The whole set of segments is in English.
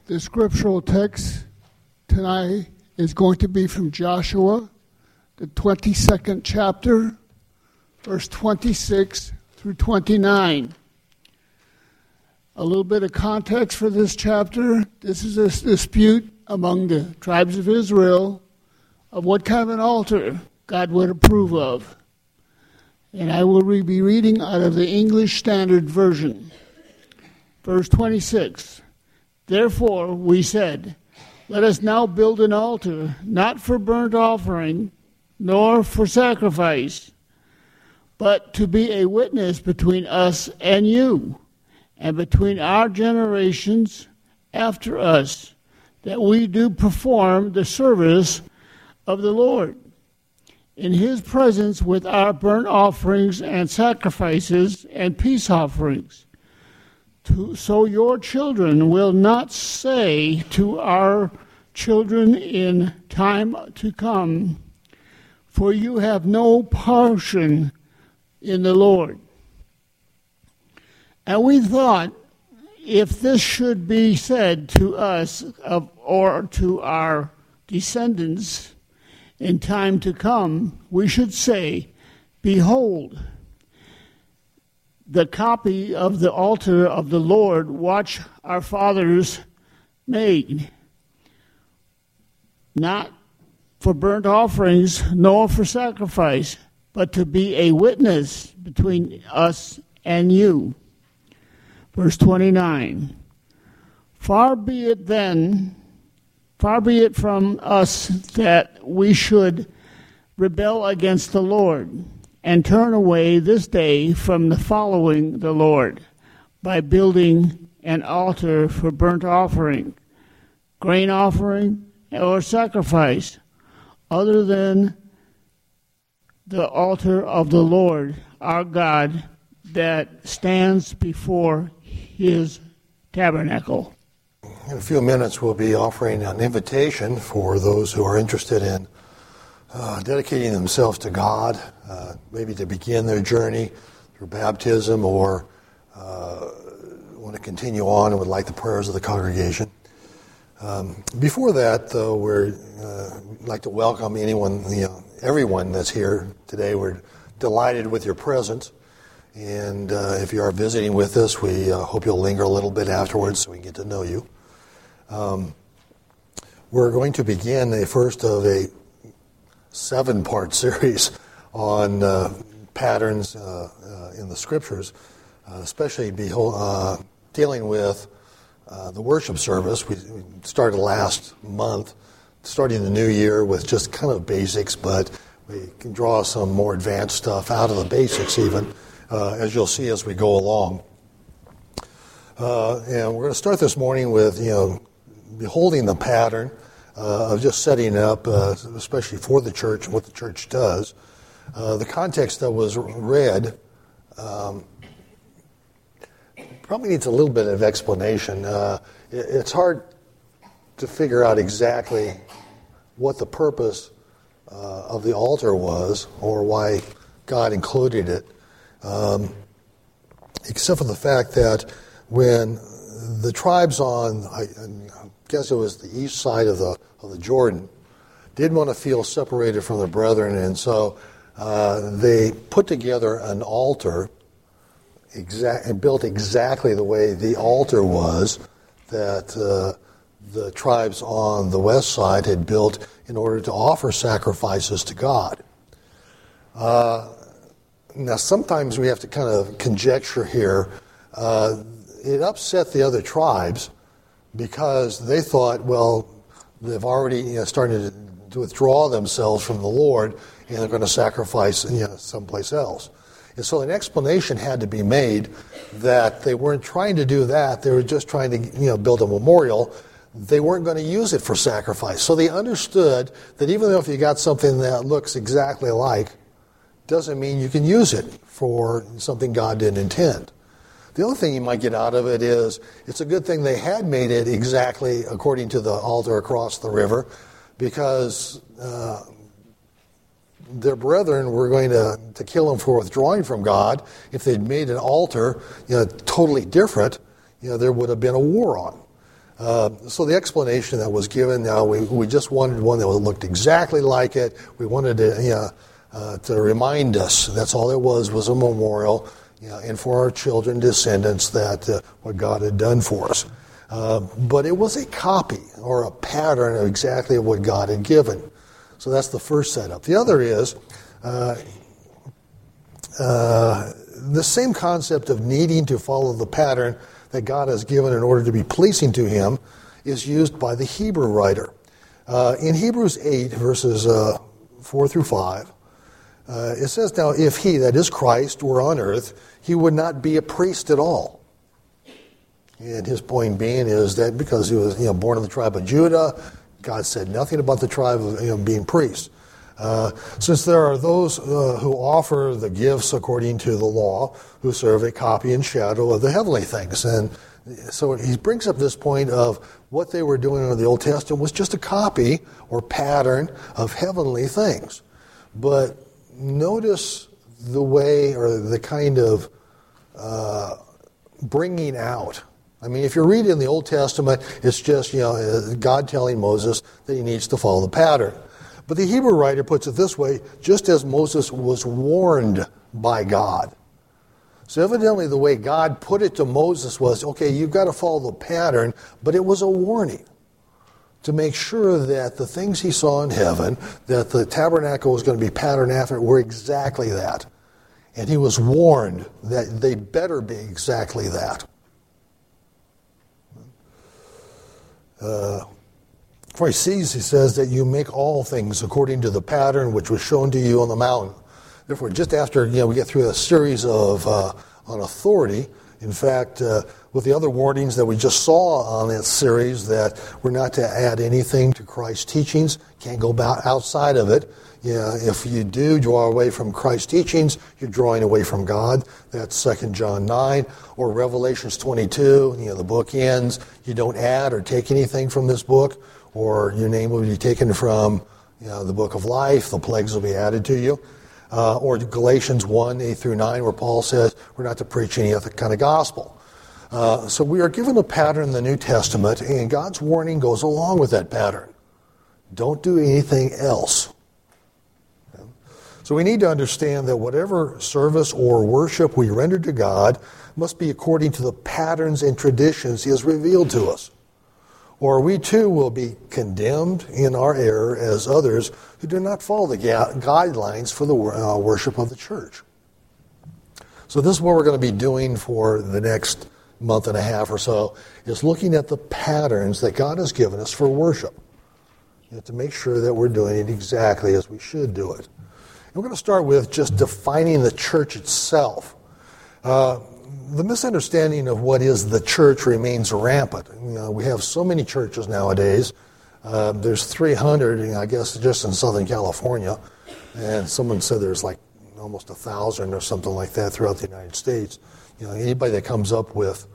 The scriptural text tonight is going to be from Joshua, the 22nd chapter, verse 26 through 29. A little bit of context for this chapter. This is a dispute among the tribes of Israel of what kind of an altar God would approve of. And I will be reading out of the English Standard Version. Verse 26. Therefore we said, let us now build an altar, not for burnt offering, nor for sacrifice, but to be a witness between us and you, and between our generations after us, that we do perform the service of the Lord in his presence with our burnt offerings and sacrifices and peace offerings. So your children will not say to our children in time to come, for you have no portion in the Lord. And we thought, if this should be said to us or to our descendants in time to come, we should say, behold, the copy of the altar of the Lord which our fathers made, not for burnt offerings, nor for sacrifice, but to be a witness between us and you. Verse 29. Far be it from us that we should rebel against the Lord, and turn away this day from the following the Lord, by building an altar for burnt offering, grain offering, or sacrifice, other than the altar of the Lord our God that stands before his tabernacle. In a few minutes, we'll be offering an invitation for those who are interested in dedicating themselves to God, maybe to begin their journey through baptism, or want to continue on and would like the prayers of the congregation. Before that, though, we'd like to welcome everyone that's here today. We're delighted with your presence, and if you are visiting with us, we hope you'll linger a little bit afterwards so we can get to know you. We're going to begin the first of a 7-part series on patterns in the Scriptures, especially dealing with the worship service. We started last month, starting the new year with just kind of basics, but we can draw some more advanced stuff out of the basics even, as you'll see as we go along. And we're going to start this morning with, beholding the pattern of just setting up, especially for the church and what the church does. The context that was read probably needs a little bit of explanation. It's hard to figure out exactly what the purpose of the altar was or why God included it, except for the fact that when the tribes on, I guess it was the east side of the Jordan, didn't want to feel separated from their brethren, and so they put together an altar and built exactly the way the altar was that the tribes on the west side had built in order to offer sacrifices to God. Now, sometimes we have to kind of conjecture here. It upset the other tribes because they thought, well, they've already started to withdraw themselves from the Lord, and they're going to sacrifice someplace else. And so an explanation had to be made that they weren't trying to do that. They were just trying to build a memorial. They weren't going to use it for sacrifice. So they understood that even though if you got something that looks exactly alike, doesn't mean you can use it for something God didn't intend. The other thing you might get out of it is it's a good thing they had made it exactly according to the altar across the river, because their brethren were going to kill them for withdrawing from God. If they'd made an altar totally different, there would have been a war on. So the explanation that was given, now we just wanted one that looked exactly like it. We wanted to remind us, that's all it was a memorial, and for our children, descendants, that what God had done for us. But it was a copy or a pattern of exactly what God had given. So that's the first setup. The other is the same concept of needing to follow the pattern that God has given in order to be pleasing to Him is used by the Hebrew writer. In Hebrews 8, verses 4 through 5, it says, "Now if He, that is Christ, were on earth, He would not be a priest at all." And his point being is that because He was born in the tribe of Judah, God said nothing about the tribe of being priests. Since there are those who offer the gifts according to the law, who serve a copy and shadow of the heavenly things. And so he brings up this point of what they were doing in the Old Testament was just a copy or pattern of heavenly things. But notice the way or the kind of bringing out. I mean, if you're reading in the Old Testament, it's just God telling Moses that he needs to follow the pattern. But the Hebrew writer puts it this way, just as Moses was warned by God. So evidently the way God put it to Moses was, okay, you've got to follow the pattern, but it was a warning to make sure that the things he saw in heaven, that the tabernacle was going to be patterned after, were exactly that. And he was warned that they better be exactly that. For he sees, he says, that you make all things according to the pattern which was shown to you on the mountain. Therefore, just after we get through a series of on authority, in fact, with the other warnings that we just saw on that series, that we're not to add anything to Christ's teachings, can't go outside of it. If you do draw away from Christ's teachings, you're drawing away from God. That's 2 John 9 or Revelations 22. The book ends. You don't add or take anything from this book, or your name will be taken from the book of life. The plagues will be added to you. Or Galatians 1, 8 through 9, where Paul says we're not to preach any other kind of gospel. So we are given a pattern in the New Testament, and God's warning goes along with that pattern. Don't do anything else. So we need to understand that whatever service or worship we render to God must be according to the patterns and traditions He has revealed to us. Or we too will be condemned in our error as others who do not follow the guidelines for the worship of the church. So this is what we're going to be doing for the next month and a half or so, is looking at the patterns that God has given us for worship, to make sure that we're doing it exactly as we should do it. And we're going to start with just defining the church itself. The misunderstanding of what is the church remains rampant. We have so many churches nowadays. There's 300, I guess, just in Southern California. And someone said there's like almost 1,000 or something like that throughout the United States. Anybody that comes up with,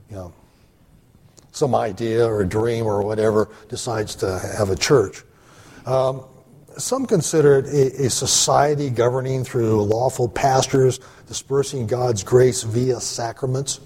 some idea or a dream or whatever decides to have a church. Some consider it a society governing through lawful pastors, dispersing God's grace via sacraments.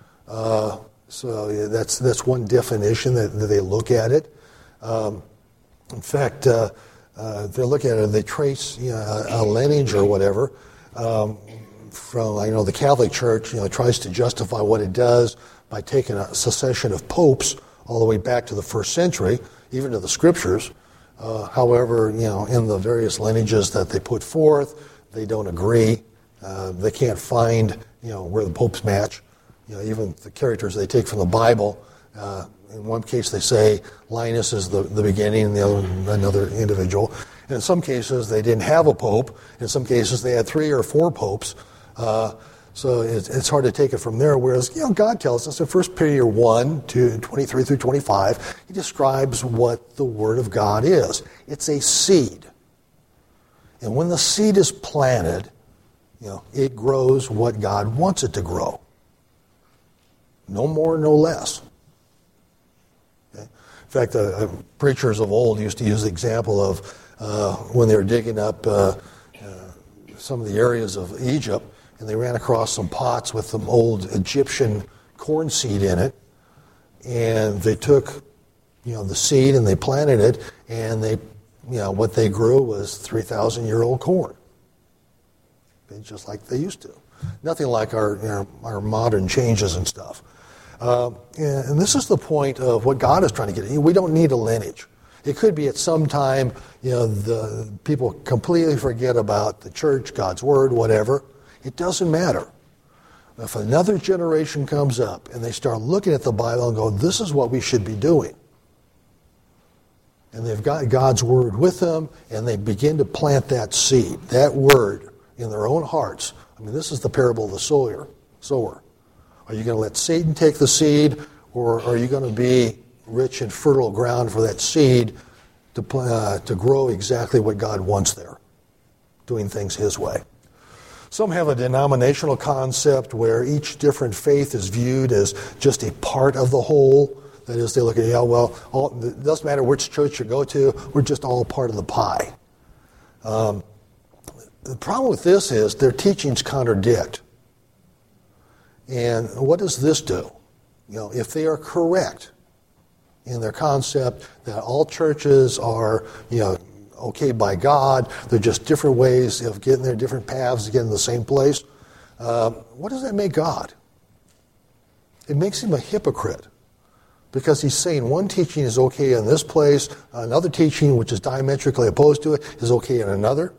So that's one definition that they look at it. In fact, they look at it, they trace a lineage or whatever from, the Catholic Church, tries to justify what it does by taking a succession of popes all the way back to the first century, even to the scriptures. However, in the various lineages that they put forth, they don't agree. They can't find, where the popes match. Even the characters they take from the Bible. In one case, they say Linus is the beginning, and the other another individual. And in some cases, they didn't have a pope. In some cases, they had 3 or 4 popes. So it's hard to take it from there. Whereas, God tells us in 1 Peter 1, 23 through 25, He describes what the Word of God is. It's a seed. And when the seed is planted, it grows what God wants it to grow. No more, no less. Okay? In fact, preachers of old used to use the example of when they were digging up some of the areas of Egypt, and they ran across some pots with some old Egyptian corn seed in it. and they took, the seed and they planted it, and what they grew was 3,000-year-old corn, just like they used to. Nothing like our modern changes and stuff. And this is the point of what God is trying to get at. We don't need a lineage. It could be at some time, the people completely forget about the church, God's word, whatever. It doesn't matter. If another generation comes up and they start looking at the Bible and go, this is what we should be doing, and they've got God's word with them, and they begin to plant that seed, that word, in their own hearts. This is the parable of the sower. Are you going to let Satan take the seed, or are you going to be rich and fertile ground for that seed to grow exactly what God wants there, doing things His way? Some have a denominational concept where each different faith is viewed as just a part of the whole. That is, they look at, it doesn't matter which church you go to, we're just all part of the pie. The problem with this is their teachings contradict. And what does this do? If they are correct in their concept that all churches are, okay by God, they're just different ways of getting there, different paths to get in the same place, what does that make God? It makes Him a hypocrite. Because He's saying one teaching is okay in this place, another teaching which is diametrically opposed to it is okay in another.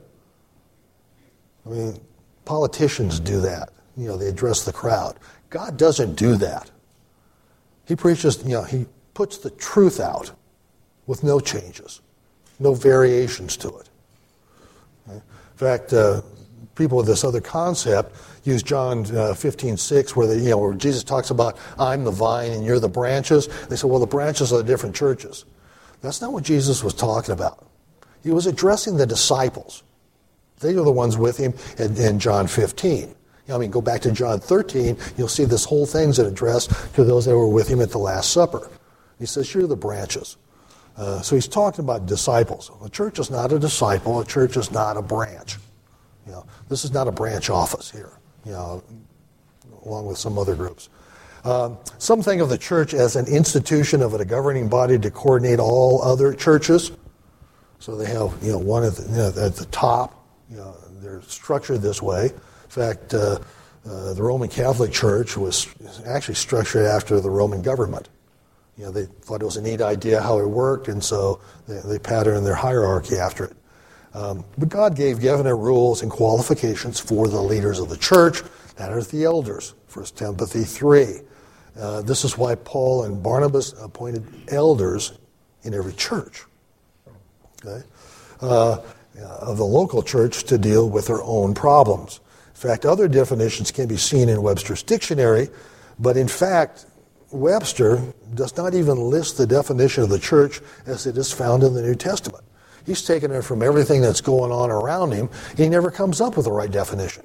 Politicians do that. They address the crowd. God doesn't do that. He preaches, He puts the truth out with no changes, no variations to it. In fact, people with this other concept use John 15:6, where Jesus talks about, I'm the vine and you're the branches. They say, well, the branches are the different churches. That's not what Jesus was talking about. He was addressing the disciples. They are the ones with Him in John 15. Go back to John 13, you'll see this whole thing's addressed to those that were with Him at the Last Supper. He says, you're the branches. So He's talking about disciples. A church is not a disciple. A church is not a branch. This is not a branch office here, along with some other groups. Some think of the church as an institution of a governing body to coordinate all other churches. So they have, one at the top. They're structured this way. In fact, the Roman Catholic Church was actually structured after the Roman government. They thought it was a neat idea how it worked, and so they patterned their hierarchy after it. But God gave definite rules and qualifications for the leaders of the church. That are the elders, 1 Timothy 3. This is why Paul and Barnabas appointed elders in every church. Okay? Of the local church to deal with their own problems. In fact, other definitions can be seen in Webster's dictionary, but in fact, Webster does not even list the definition of the church as it is found in the New Testament. He's taken it from everything that's going on around him. He never comes up with the right definition.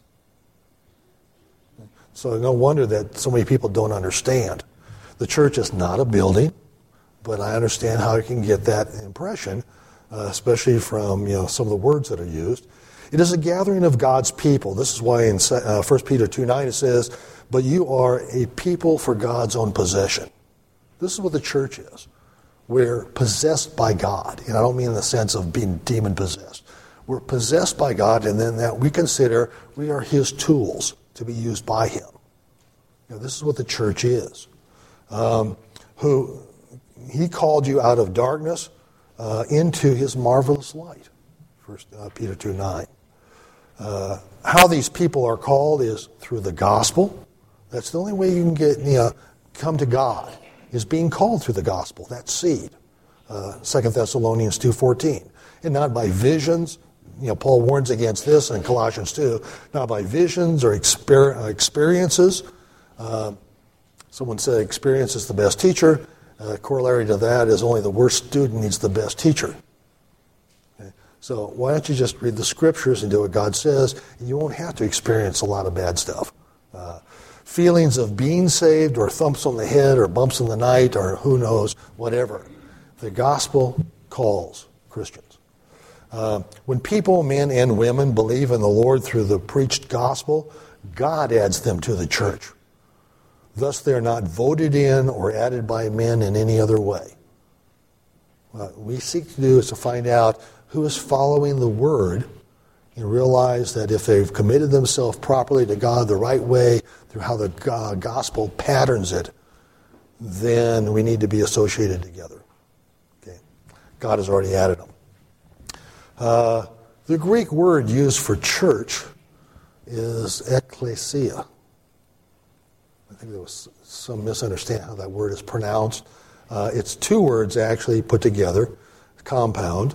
So no wonder that so many people don't understand. The church is not a building, but I understand how you can get that impression, especially from some of the words that are used. It is a gathering of God's people. This is why in 1 Peter 2:9 it says, but you are a people for God's own possession. This is what the church is. We're possessed by God. And I don't mean in the sense of being demon-possessed. We're possessed by God, and then that we consider we are His tools to be used by Him. This is what the church is. Who He called you out of darkness into His marvelous light. 1 Peter 2:9. How these people are called is through the gospel. That's the only way you can come to God, is being called through the gospel, that seed. 2 Thessalonians 2:14. And not by visions. Paul warns against this in Colossians 2. Not by visions or experiences. Someone said experience is the best teacher. Corollary to that is only the worst student needs the best teacher. Okay? So why don't you just read the scriptures and do what God says, and you won't have to experience a lot of bad stuff. Feelings of being saved or thumps on the head or bumps in the night or who knows, whatever. The gospel calls Christians. When people, men and women, believe in the Lord through the preached gospel, God adds them to the church. Thus they are not voted in or added by men in any other way. What we seek to do is to find out who is following the Word and realize that if they've committed themselves properly to God the right way, through how the gospel patterns it, then we need to be associated together. Okay? God has already added them. The Greek word used for church is ekklesia. I think there was some misunderstanding how that word is pronounced. It's two words actually put together, compound.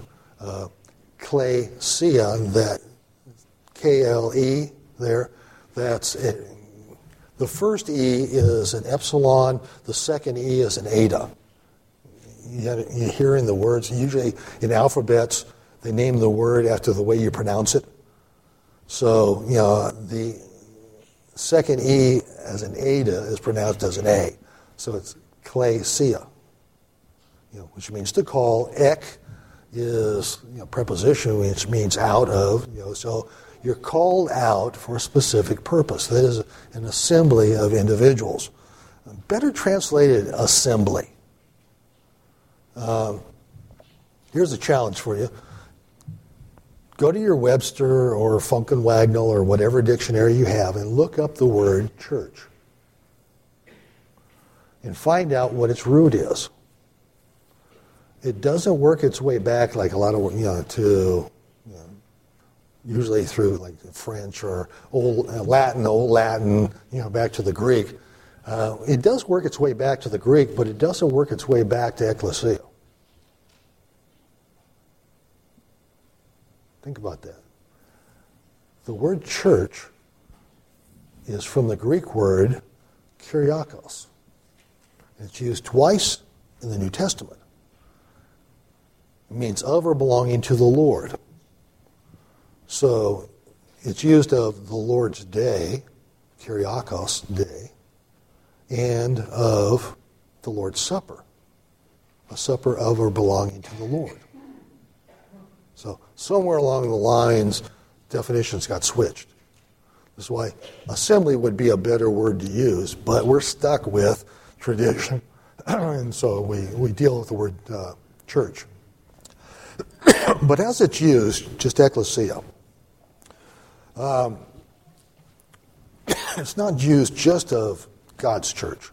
Klesia, that K-L-E there, that's it. The first E is an epsilon, the second E is an eta. You're hearing the words, usually in alphabets, they name the word after the way you pronounce it. So, the second E as an eta is pronounced as an A. So it's klesia, which means to call. Ek is preposition, which means out of. So you're called out for a specific purpose. That is an assembly of individuals. Better translated, assembly. Here's a challenge for you. Go to your Webster or Funk and Wagnall or whatever dictionary you have and look up the word church. And find out what its root is. It doesn't work its way back like a lot of, to usually through like French or old Latin, back to the Greek. It does work its way back to the Greek, but it doesn't work its way back to ecclesia. Think about that. The word church is from the Greek word kyriakos. It's used twice in the New Testament. It means of or belonging to the Lord. So it's used of the Lord's day, kyriakos day, and of the Lord's Supper, a supper of or belonging to the Lord. So somewhere along the lines, definitions got switched. This is why assembly would be a better word to use, but we're stuck with tradition, and so we deal with the word church. But as it's used, just ecclesia, it's not used just of God's church.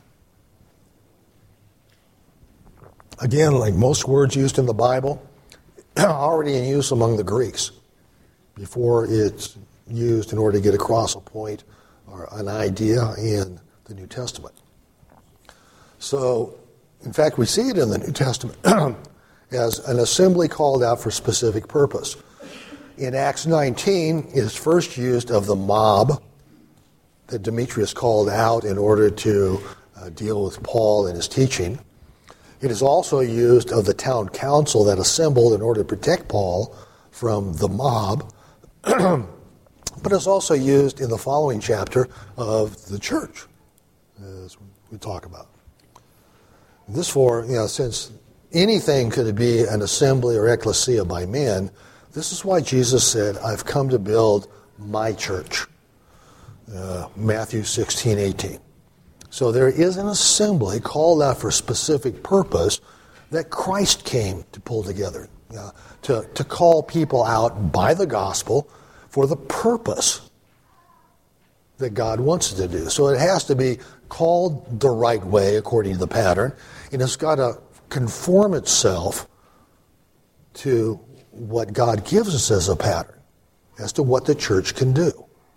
Again, like most words used in the Bible, already in use among the Greeks before it's used in order to get across a point or an idea in the New Testament. So, in fact, we see it in the New Testament as an assembly called out for specific purpose. In Acts 19, it is first used of the mob that Demetrius called out in order to deal with Paul and his teaching. It is also used of the town council that assembled in order to protect Paul from the mob. But it's also used in the following chapter of the church, as we talk about. This since anything could be an assembly or ecclesia by men, this is why Jesus said, I've come to build my church. Matthew 16:18. So there is an assembly called out for a specific purpose that Christ came to pull together, to call people out by the gospel for the purpose that God wants it to do. So it has to be called the right way according to the pattern, and it's got to conform itself to what God gives us as a pattern, as to what the church can do.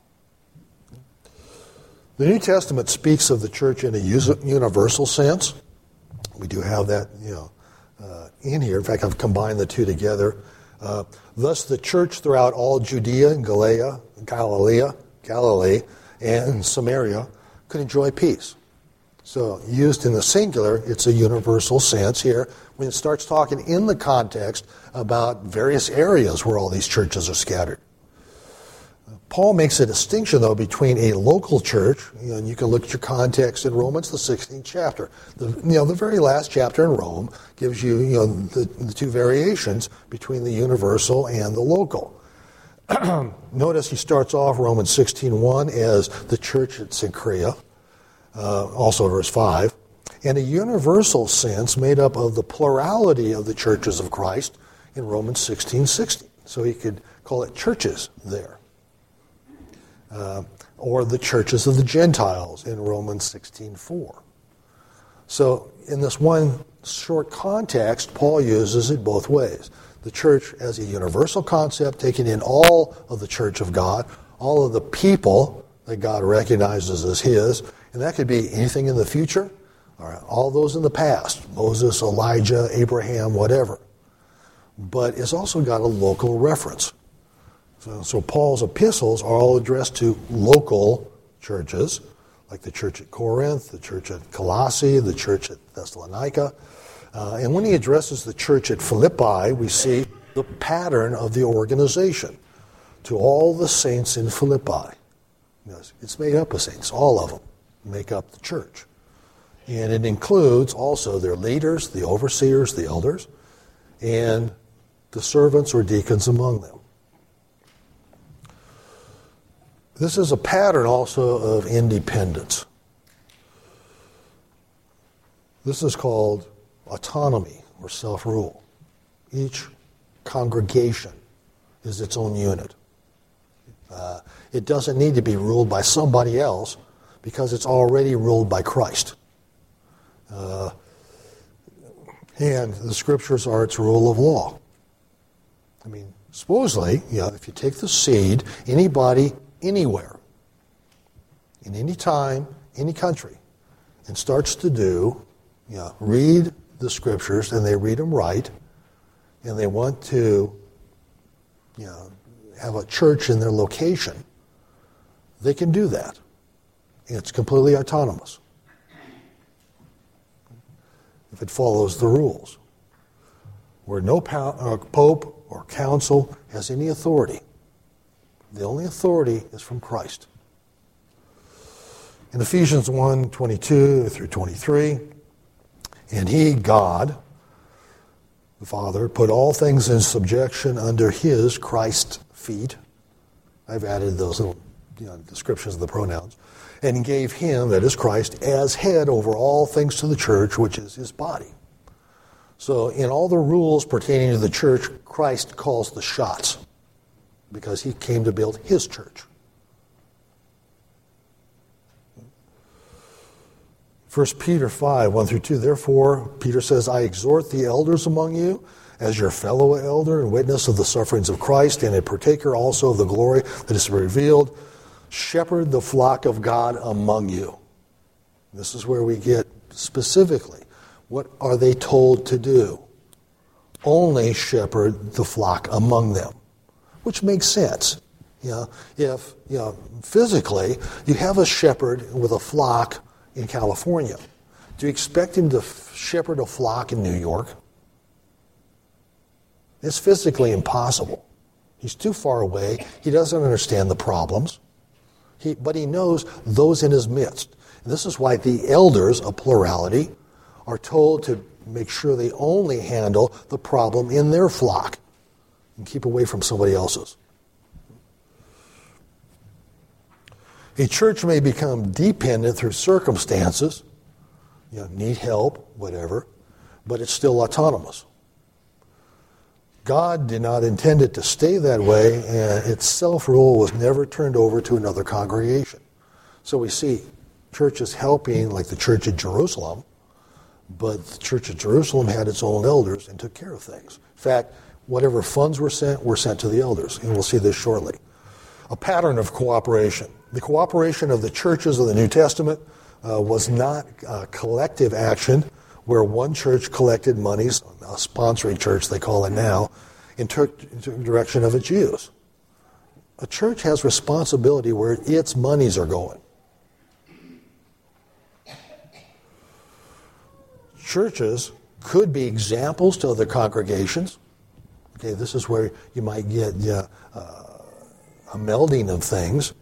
The New Testament speaks of the church in a universal sense. We do have that, in here. In fact, I've combined the two together. Thus, the church throughout all Judea and Galilee, and Samaria could enjoy peace. So, used in the singular, it's a universal sense here. When it starts talking in the context about various areas where all these churches are scattered. Paul makes a distinction, though, between a local church, and you can look at your context in Romans, the 16th chapter. The very last chapter in Rome gives you, the two variations between the universal and the local. Notice he starts off Romans 16:1 as the church at Cenchrea. also verse 5, and a universal sense made up of the plurality of the churches of Christ in Romans 16:16. So he could call it churches there. Or the churches of the Gentiles in Romans 16:4. So in this one short context, Paul uses it both ways. The church as a universal concept, taking in all of the church of God, all of the people that God recognizes as his, and that could be anything in the future, all those in the past, Moses, Elijah, Abraham, whatever. But it's also got a local reference. So Paul's epistles are all addressed to local churches, like the church at Corinth, the church at Colossae, the church at Thessalonica. And when he addresses the church at Philippi, we see the pattern of the organization. To all the saints in Philippi. It's made up of saints, all of them make up the church. And it includes also their leaders, the overseers, the elders, and the servants or deacons among them. This is a pattern also of independence. This is called autonomy or self-rule. Each congregation is its own unit. It doesn't need to be ruled by somebody else because it's already ruled by Christ. And the scriptures are its rule of law. I mean, supposedly, if you take the seed, anybody, anywhere, in any time, any country, and starts to read the scriptures, and they read them right, and they want to, have a church in their location, they can do that. It's completely autonomous if it follows the rules. Where no pope or council has any authority. The only authority is from Christ. In Ephesians 1:22 through 23, and he, God, the Father, put all things in subjection under his, Christ's, feet. I've added those little descriptions of the pronouns. And gave him, that is Christ, as head over all things to the church, which is his body. So in all the rules pertaining to the church, Christ calls the shots because he came to build his church. 1 Peter 5:1-2, therefore, Peter says, I exhort the elders among you, as your fellow elder and witness of the sufferings of Christ, and a partaker also of the glory that is revealed, shepherd the flock of God among you. This is where we get specifically, what are they told to do? Only shepherd the flock among them, which makes sense. If physically you have a shepherd with a flock in California, do you expect him to shepherd a flock in New York? It's physically impossible. He's too far away. He doesn't understand the problems. But he knows those in his midst. And this is why the elders, a plurality, are told to make sure they only handle the problem in their flock and keep away from somebody else's. A church may become dependent through circumstances, need help, whatever, but it's still autonomous. God did not intend it to stay that way, and its self-rule was never turned over to another congregation. So we see churches helping, like the church at Jerusalem, but the church at Jerusalem had its own elders and took care of things. In fact, whatever funds were sent to the elders, and we'll see this shortly. A pattern of cooperation. The cooperation of the churches of the New Testament was not collective action, where one church collected monies, a sponsoring church they call it now, and took into the direction of its use. A church has responsibility where its monies are going. Churches could be examples to other congregations. Okay, this is where you might get a melding of things,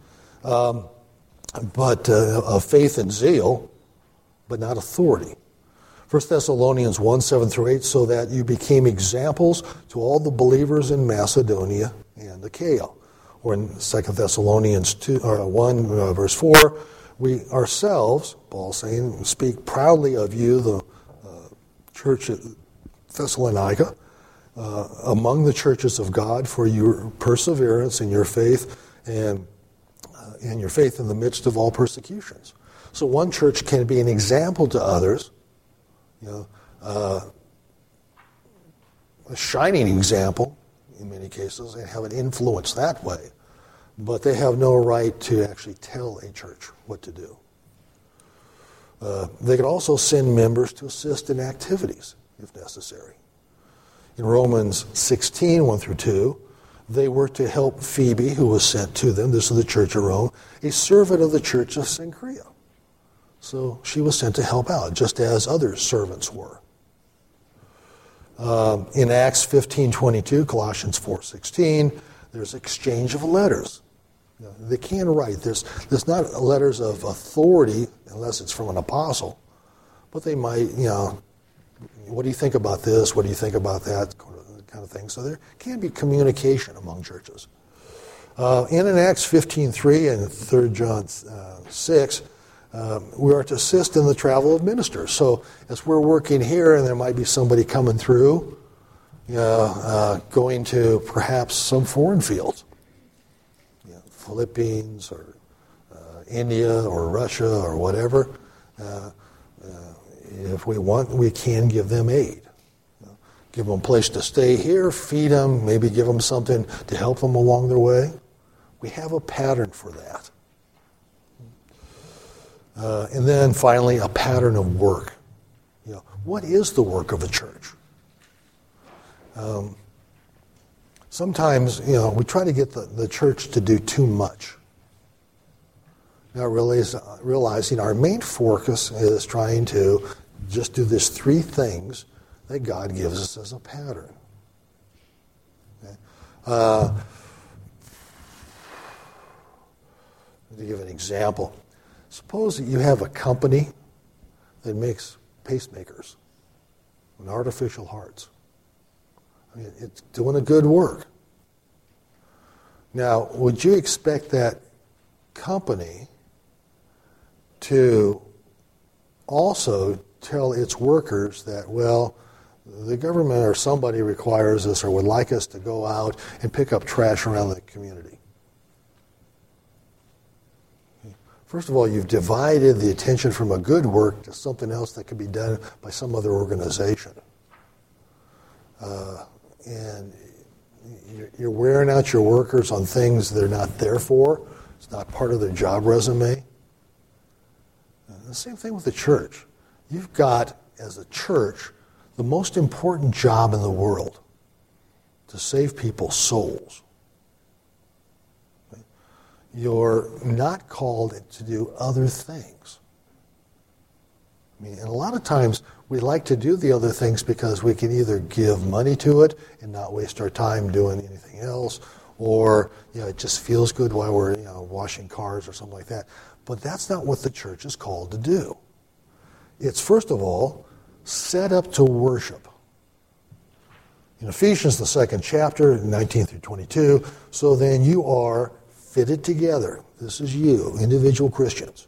but of faith and zeal, but not authority. 1 Thessalonians 1:7-8, so that you became examples to all the believers in Macedonia and Achaia. Or in 2 Thessalonians 1, verse 4, We ourselves, Paul's saying, speak proudly of you, the church at Thessalonica, among the churches of God, for your perseverance and your faith and your faith in the midst of all persecutions. So one church can be an example to others, a shining example in many cases, and have an influence that way. But they have no right to actually tell a church what to do. They could also send members to assist in activities, if necessary. In Romans 16, 1 through 2, they were to help Phoebe, who was sent to them, this is the church of Rome, a servant of the church of Cenchrea. So she was sent to help out, just as other servants were. In Acts 15:22, Colossians 4:16, there's exchange of letters. They can write. There's not letters of authority unless it's from an apostle, but they might, what do you think about this? What do you think about that? Kind of thing. So there can be communication among churches. In Acts 15:3 and 3 John 6, we are to assist in the travel of ministers. So as we're working here, and there might be somebody coming through, going to perhaps some foreign fields, Philippines or India or Russia or whatever. If we want, we can give them aid. Give them a place to stay here, feed them, maybe give them something to help them along their way. We have a pattern for that. And then finally, a pattern of work. What is the work of a church? Sometimes, we try to get the church to do too much. Now, realizing our main focus is trying to just do these three things that God gives us as a pattern. Okay? To give an example, suppose that you have a company that makes pacemakers and artificial hearts. It's doing a good work. Now, would you expect that company to also tell its workers that, well, the government or somebody requires us or would like us to go out and pick up trash around the community? First of all, you've divided the attention from a good work to something else that could be done by some other organization. And you're wearing out your workers on things they're not there for. It's not part of their job resume. The same thing with the church. You've got, as a church, the most important job in the world, to save people's souls. You're not called to do other things. And a lot of times we like to do the other things because we can either give money to it and not waste our time doing anything else, or it just feels good while we're washing cars or something like that. But that's not what the church is called to do. It's, first of all, set up to worship. In Ephesians, the 2nd chapter, 19 through 22, so then you are fitted together. This is you, individual Christians,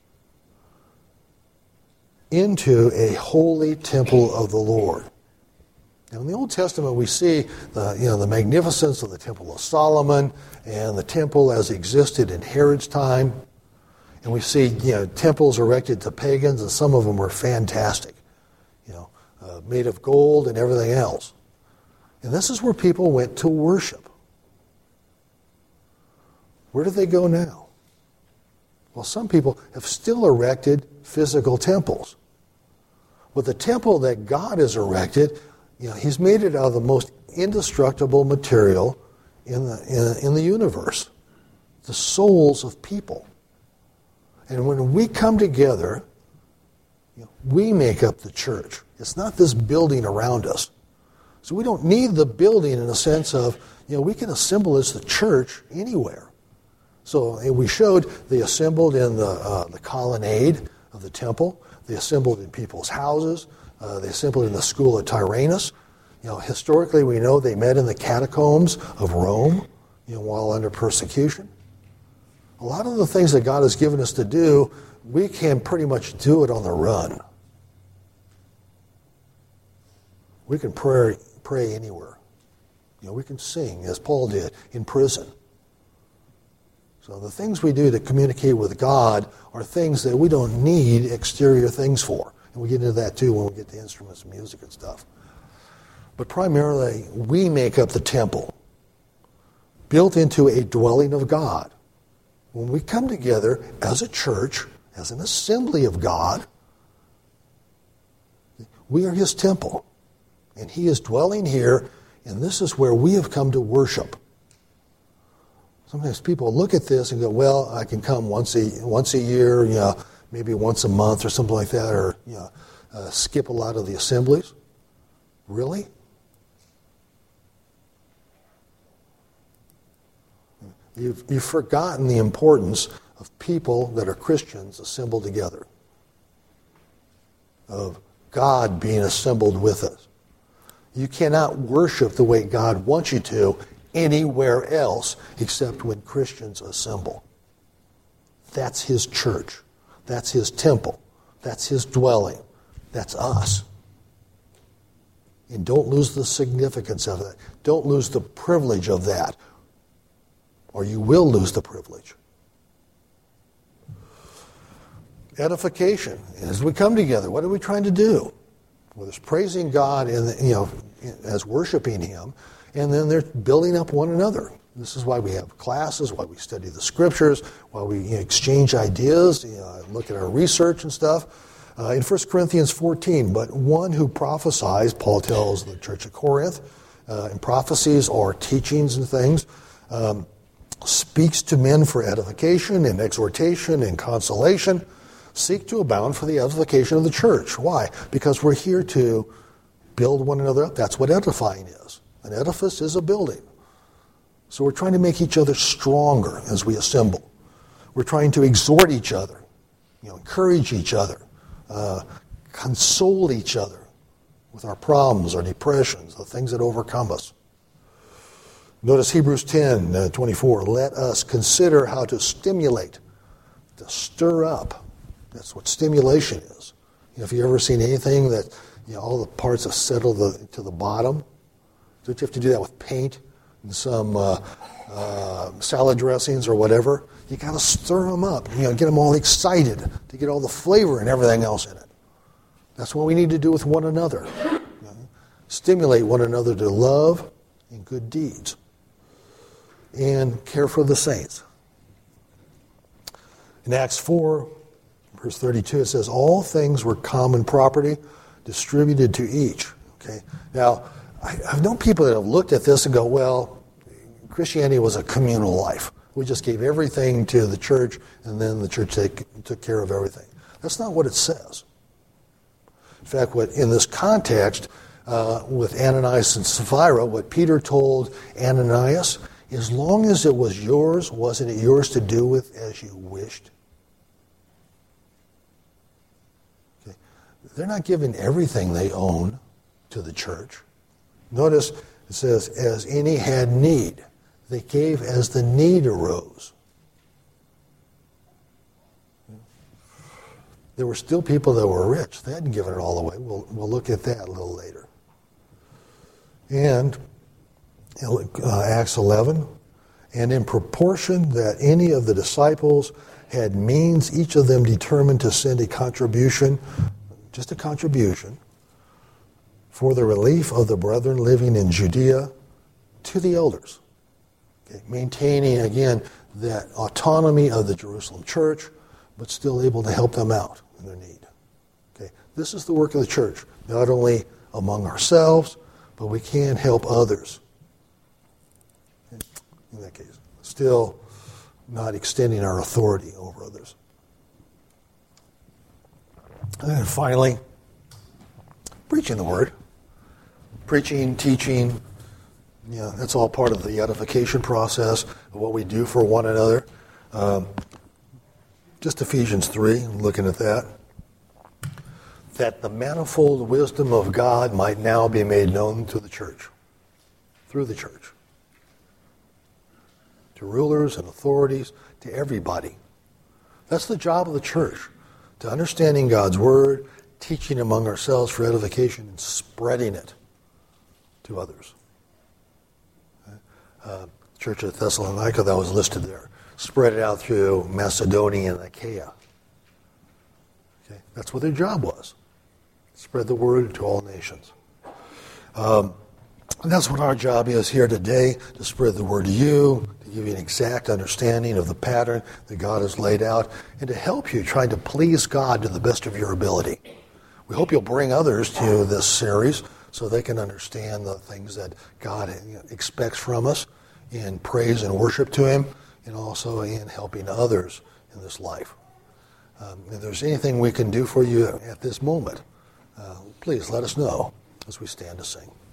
into a holy temple of the Lord. Now, in the Old Testament, we see the magnificence of the Temple of Solomon and the temple as existed in Herod's time. And we see temples erected to pagans, and some of them were fantastic, made of gold and everything else. And this is where people went to worship. Where do they go now? Well, some people have still erected physical temples. But the temple that God has erected, He's made it out of the most indestructible material in the universe, the souls of people. And when we come together, we make up the church. It's not this building around us. So we don't need the building in a sense of, we can assemble as the church anywhere. So we showed they assembled in the colonnade of the temple. They assembled in people's houses. They assembled in the school of Tyrannus. Historically, we know they met in the catacombs of Rome, while under persecution. A A lot of the things that God has given us to do, we can pretty much do it on the run. We can pray anywhere. We can sing, as Paul did, in prison. So the things we do to communicate with God are things that we don't need exterior things for. And we get into that too when we get to instruments and music and stuff. But primarily, we make up the temple, built into a dwelling of God. When we come together as a church, as an assembly of God, we are His temple. And He is dwelling here, and this is where we have come to worship. Sometimes people look at this and go, well, I can come once a year, maybe once a month or something like that, or skip a lot of the assemblies. Really? You've forgotten the importance of people that are Christians assembled together, of God being assembled with us. You cannot worship the way God wants you to anywhere else except when Christians assemble. That's His church. That's His temple. That's His dwelling. That's us. And don't lose the significance of that. Don't lose the privilege of that, or you will lose the privilege. Edification. As we come together, what are we trying to do? Well, there's praising God as worshiping Him, and then they're building up one another. This is why we have classes, why we study the Scriptures, why we exchange ideas, look at our research and stuff. In 1 Corinthians 14, but one who prophesies, Paul tells the church at Corinth, and prophecies are teachings and things, speaks to men for edification and exhortation and consolation, seek to abound for the edification of the church. Why? Because we're here to build one another up. That's what edifying is. An edifice is a building. So we're trying to make each other stronger as we assemble. We're trying to exhort each other, encourage each other, console each other with our problems, our depressions, the things that overcome us. Notice Hebrews 10:24. Let us consider how to stimulate, to stir up. That's what stimulation is. If you've ever seen anything that all the parts have settled to the bottom, don't you have to do that with paint and some salad dressings or whatever? You got to stir them up, get them all excited to get all the flavor and everything else in it. That's what we need to do with one another. Stimulate one another to love and good deeds. And care for the saints. In Acts 4, verse 32, it says, all things were common property, distributed to each. Okay. Now, I've known people that have looked at this and go, well, Christianity was a communal life. We just gave everything to the church, and then the church took care of everything. That's not what it says. In fact, in this context, with Ananias and Sapphira, what Peter told Ananias, as long as it was yours, wasn't it yours to do with as you wished? Okay. They're not giving everything they own to the church. Notice it says, as any had need. They gave as the need arose. There were still people that were rich. They hadn't given it all away. We'll look at that a little later. And Acts 11, and in proportion that any of the disciples had means, each of them determined to send a contribution, just a contribution, for the relief of the brethren living in Judea to the elders. Okay, maintaining, again, that autonomy of the Jerusalem church, but still able to help them out in their need. Okay, this is the work of the church, not only among ourselves, but we can help others. In that case, still not extending our authority over others. And then finally, preaching the word. Preaching, teaching, that's all part of the edification process of what we do for one another. Just Ephesians 3, looking at that. That the manifold wisdom of God might now be made known to the church, through the church. to rulers and authorities, to everybody. That's the job of the church, to understanding God's word, teaching among ourselves for edification, and spreading it to others. Church of Thessalonica, that was listed there. Spread it out through Macedonia and Achaia. Okay? That's what their job was. Spread the word to all nations. And that's what our job is here today, to spread the word to you, to give you an exact understanding of the pattern that God has laid out, and to help you try to please God to the best of your ability. We hope you'll bring others to this series so they can understand the things that God expects from us in praise and worship to Him, and also in helping others in this life. If there's anything we can do for you at this moment, please let us know as we stand to sing.